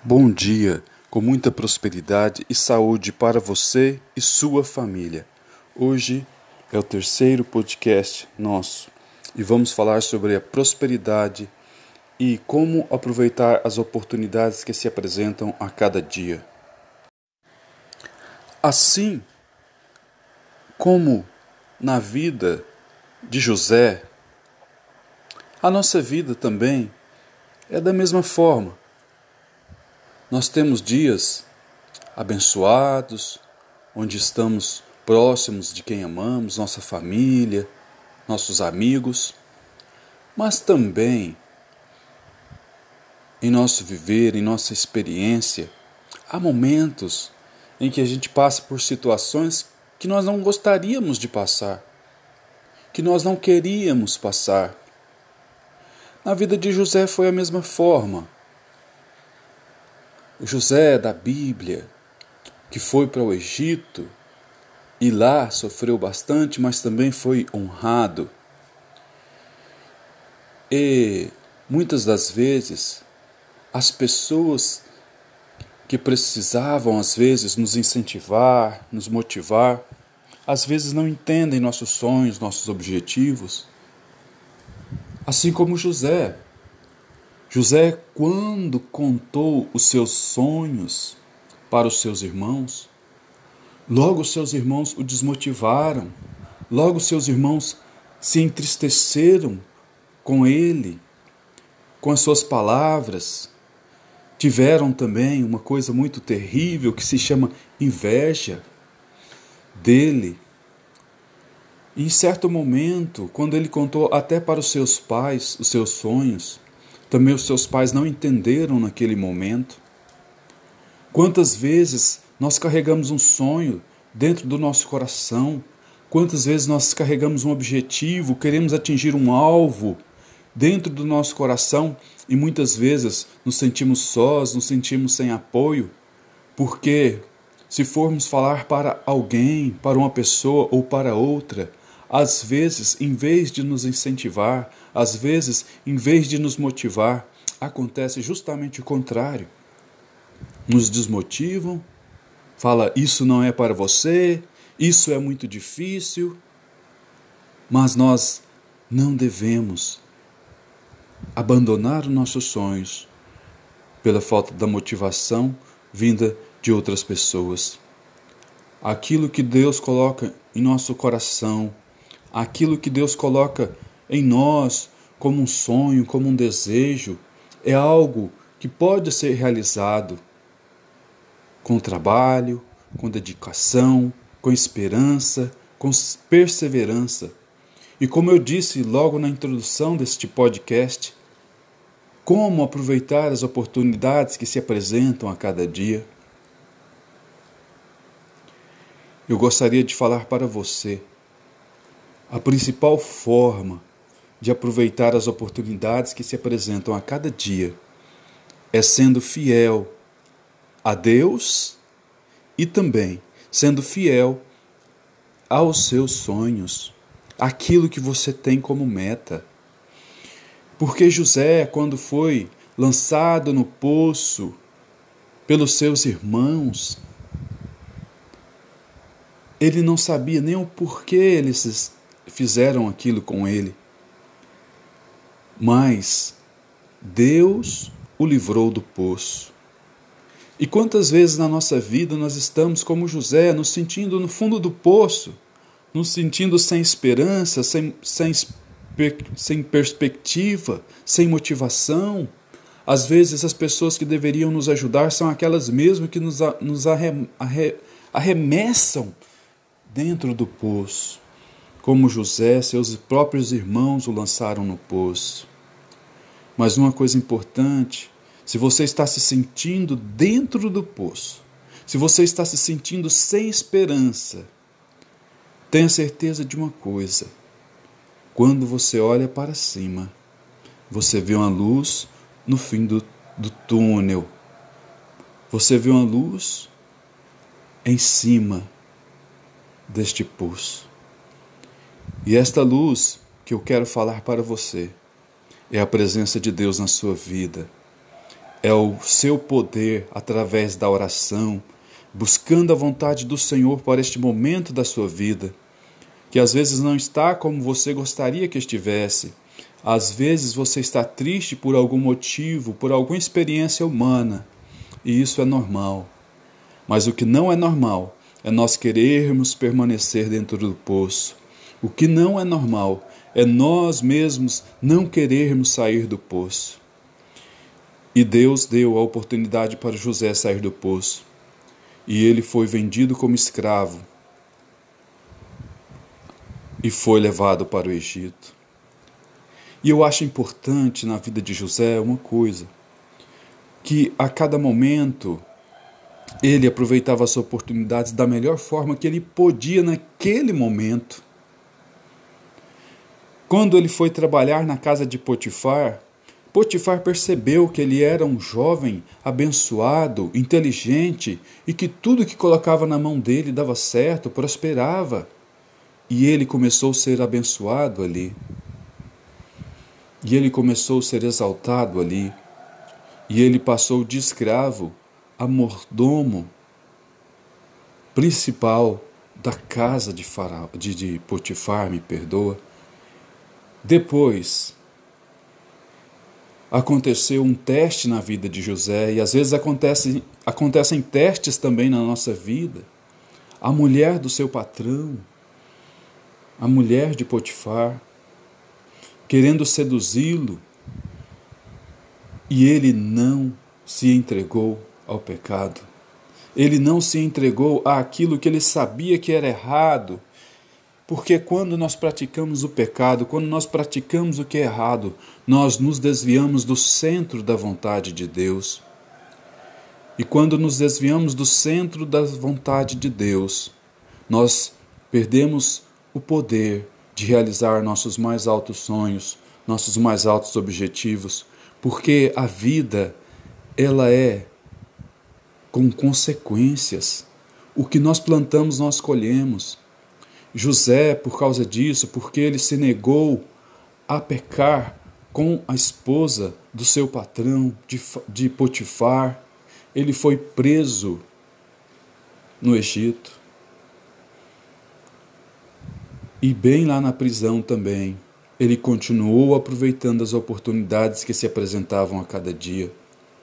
Bom dia, com muita prosperidade e saúde para você e sua família. Hoje é o terceiro podcast nosso e vamos falar sobre a prosperidade e como aproveitar as oportunidades que se apresentam a cada dia. Assim como na vida de José, a nossa vida também é da mesma forma. Nós temos dias abençoados, onde estamos próximos de quem amamos, nossa família, nossos amigos, mas também em nosso viver, em nossa experiência, há momentos em que a gente passa por situações que nós não gostaríamos de passar, que nós não queríamos passar. Na vida de José foi a mesma forma. O José da Bíblia, que foi para o Egito e lá sofreu bastante, mas também foi honrado. E muitas das vezes as pessoas que precisavam às vezes nos incentivar, nos motivar, às vezes não entendem nossos sonhos, nossos objetivos. Assim como José. José, quando contou os seus sonhos para os seus irmãos, logo os seus irmãos o desmotivaram, logo os seus irmãos se entristeceram com ele, com as suas palavras. Tiveram também uma coisa muito terrível que se chama inveja dele. E em certo momento, quando ele contou até para os seus pais os seus sonhos, também os seus pais não entenderam naquele momento. Quantas vezes nós carregamos um sonho dentro do nosso coração? Quantas vezes nós carregamos um objetivo, queremos atingir um alvo dentro do nosso coração e muitas vezes nos sentimos sós, nos sentimos sem apoio? Porque se formos falar para alguém, para uma pessoa ou para outra, às vezes, em vez de nos incentivar, às vezes, em vez de nos motivar, acontece justamente o contrário. Nos desmotivam, fala, isso não é para você, isso é muito difícil, mas nós não devemos abandonar os nossos sonhos pela falta da motivação vinda de outras pessoas. Aquilo que Deus coloca em nosso coração, aquilo que Deus coloca em nós como um sonho, como um desejo, é algo que pode ser realizado com trabalho, com dedicação, com esperança, com perseverança. E como eu disse logo na introdução deste podcast, como aproveitar as oportunidades que se apresentam a cada dia. Eu gostaria de falar para você a principal forma de aproveitar as oportunidades que se apresentam a cada dia é sendo fiel a Deus e também sendo fiel aos seus sonhos, aquilo que você tem como meta. Porque José, quando foi lançado no poço pelos seus irmãos, ele não sabia nem o porquê eles fizeram aquilo com ele. Mas Deus o livrou do poço. E quantas vezes na nossa vida nós estamos como José, nos sentindo no fundo do poço, nos sentindo sem esperança, sem perspectiva, sem motivação. Às vezes as pessoas que deveriam nos ajudar são aquelas mesmo que nos arremessam dentro do poço. Como José, seus próprios irmãos o lançaram no poço. Mas uma coisa importante, se você está se sentindo dentro do poço, se você está se sentindo sem esperança, tenha certeza de uma coisa: quando você olha para cima, você vê uma luz no fim do túnel. Você vê uma luz em cima deste poço. E esta luz que eu quero falar para você é a presença de Deus na sua vida. É o seu poder através da oração, buscando a vontade do Senhor para este momento da sua vida, que às vezes não está como você gostaria que estivesse. Às vezes você está triste por algum motivo, por alguma experiência humana, e isso é normal. Mas o que não é normal é nós querermos permanecer dentro do poço. O que não é normal é nós mesmos não querermos sair do poço. E Deus deu a oportunidade para José sair do poço. E ele foi vendido como escravo e foi levado para o Egito. E eu acho importante na vida de José uma coisa, que a cada momento ele aproveitava as oportunidades da melhor forma que ele podia naquele momento. Quando ele foi trabalhar na casa de Potifar, Potifar percebeu que ele era um jovem abençoado, inteligente e que tudo que colocava na mão dele dava certo, prosperava. E ele começou a ser abençoado ali. E ele começou a ser exaltado ali. E ele passou de escravo a mordomo principal da casa de Potifar, me perdoa. Depois, aconteceu um teste na vida de José, e às vezes acontecem testes também na nossa vida. A mulher do seu patrão, a mulher de Potifar, querendo seduzi-lo, e ele não se entregou ao pecado. Ele não se entregou àquilo que ele sabia que era errado, porque quando nós praticamos o pecado, quando nós praticamos o que é errado, nós nos desviamos do centro da vontade de Deus. E quando nos desviamos do centro da vontade de Deus, nós perdemos o poder de realizar nossos mais altos sonhos, nossos mais altos objetivos, porque a vida, ela é com consequências. O que nós plantamos, nós colhemos. José, por causa disso, porque ele se negou a pecar com a esposa do seu patrão, de Potifar, ele foi preso no Egito. E bem lá na prisão também, ele continuou aproveitando as oportunidades que se apresentavam a cada dia.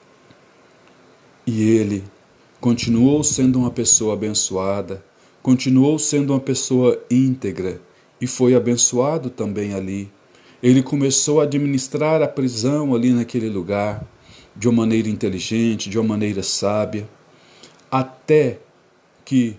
E ele continuou sendo uma pessoa abençoada, continuou sendo uma pessoa íntegra e foi abençoado também ali. Ele começou a administrar a prisão ali naquele lugar de uma maneira inteligente, de uma maneira sábia, até que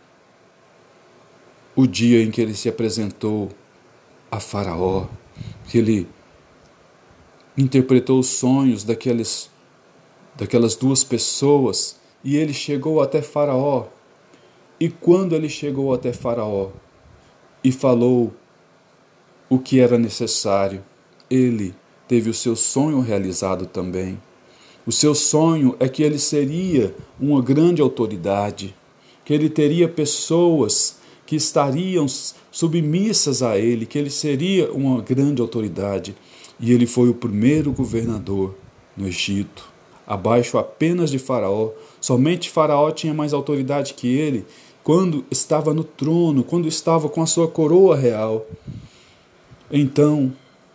o dia em que ele se apresentou a Faraó, que ele interpretou os sonhos daquelas duas pessoas, e ele chegou até Faraó. E quando ele chegou até Faraó e falou o que era necessário, ele teve o seu sonho realizado também. O seu sonho é que ele seria uma grande autoridade, que ele teria pessoas que estariam submissas a ele, que ele seria uma grande autoridade. E ele foi o primeiro governador no Egito, abaixo apenas de Faraó. Somente Faraó tinha mais autoridade que ele quando estava no trono, quando estava com a sua coroa real. Então,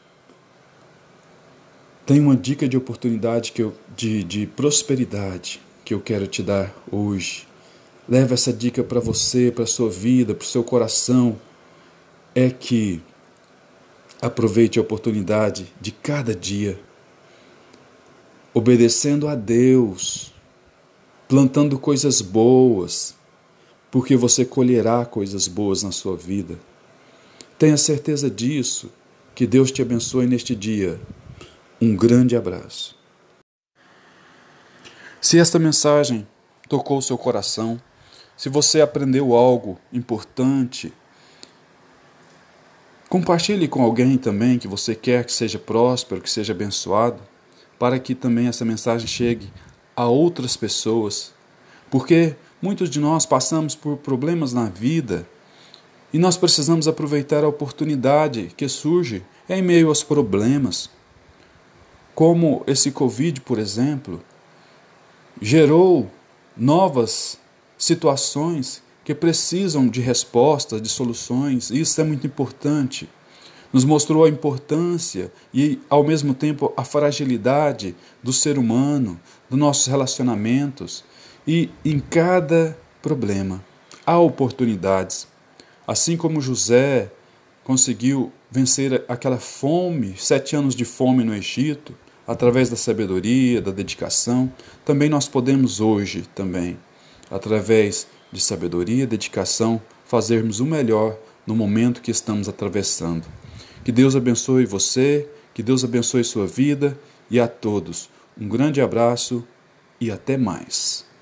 tem uma dica de oportunidade de prosperidade que eu quero te dar hoje. Leva essa dica para você, para a sua vida, para o seu coração. É que aproveite a oportunidade de cada dia, obedecendo a Deus, plantando coisas boas, porque você colherá coisas boas na sua vida. Tenha certeza disso. Que Deus te abençoe neste dia. Um grande abraço. Se esta mensagem tocou o seu coração, se você aprendeu algo importante, compartilhe com alguém também que você quer que seja próspero, que seja abençoado, para que também essa mensagem chegue a outras pessoas, porque muitos de nós passamos por problemas na vida e nós precisamos aproveitar a oportunidade que surge em meio aos problemas, como esse Covid, por exemplo. gerou novas situações que precisam de respostas, de soluções. Isso é muito importante. Nos mostrou a importância e, ao mesmo tempo, a fragilidade do ser humano, dos nossos relacionamentos. E em cada problema há oportunidades. Assim como José conseguiu vencer aquela fome, 7 anos de fome no Egito, através da sabedoria, da dedicação, também nós podemos hoje, através de sabedoria e dedicação, fazermos o melhor no momento que estamos atravessando. Que Deus abençoe você, que Deus abençoe sua vida e a todos. Um grande abraço e até mais.